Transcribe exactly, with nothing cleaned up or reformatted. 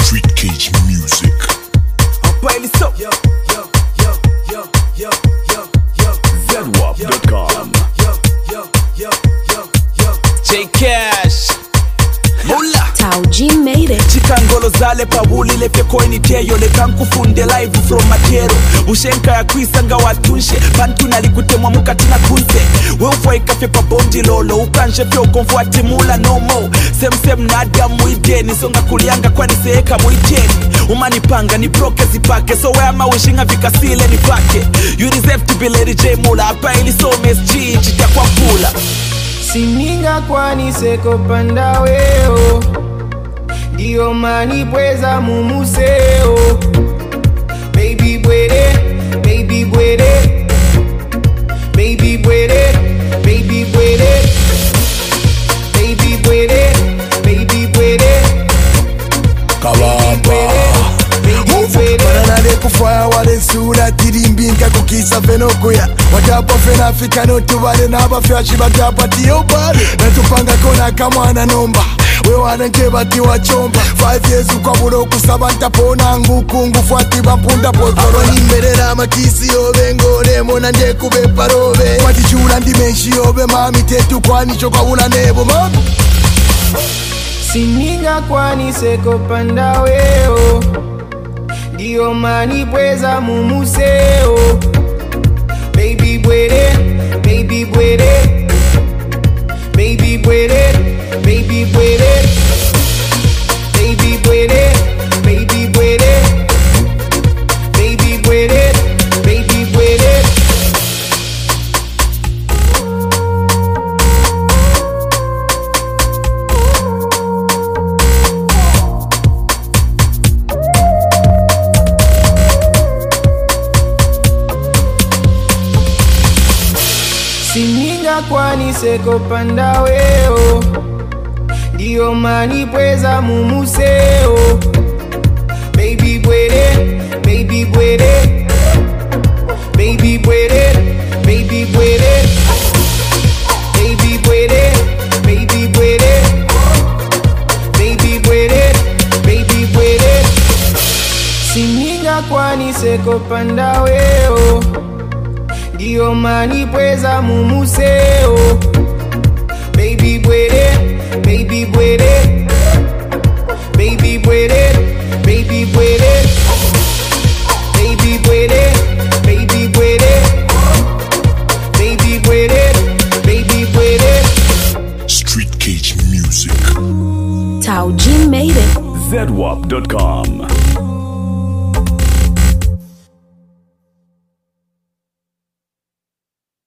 Street Cage Music. Piley so yo yo yo yo yo yo yo Z W A P dot com. yo yo yo yo yo J Cash Mula Tauji made it. Chikangolo zale pawuli lefe koini teyo lekankufunde live from Makero Bushenka ya kuisanga watunshe Bantu nalikutemwa mukatina kunse Weufwa ikafe pa bondi lolo Ukanshe pyo konfuati mula no more Sem sem nadia muideni Songa kulianga kwa niseeka muiteni Umanipanga ni broke zipake So where ma wishinga vikasile ni pake You deserve to be Lady J Mula Hapa ili so M S G Chita kwa pula Sininga kwani seko panda weo Dio mani pweza mumuseo Baby bwede, baby bwede Baby bwede, baby bwede Baby bwede, baby bwede Kabamba Bananade kufaya wale sura tirimbinka kukisa fenokuya Watapa fena Afrika no tubale naba fyashi batapa tiyo bale Natupanga kona kamwana nomba Wewana nkeba tiwa chomba Five years ukaburo kusaba ntapona ngukungu fuati bapunda potoro Nimerera makisi yobe ngore mona nje kube parobe Kwati chula ndimenshi yobe mami tetu kwani choka ula nebo mami Sininga kwani seko panda weo Dio mani pweza mumuseo Baby bwede, baby bwede Baby bwede, baby bwede Baby bwede, baby bwede Baby bwede, baby bwede Sininga kwani seko panda weo Dio mani pweza mumuseo Baby bwede, baby bwede Baby bwede, baby bwede Baby bwede, baby bwede Baby bwede, baby bwede Sininga kwani seko panda weo Dio mani pweza mumuseo Baby bwede, baby bwede Baby bwede, baby bwede Baby bwede, baby bwede Baby bwede, baby bwede Street Cage Music. Tauji made it. Z W A P dot com.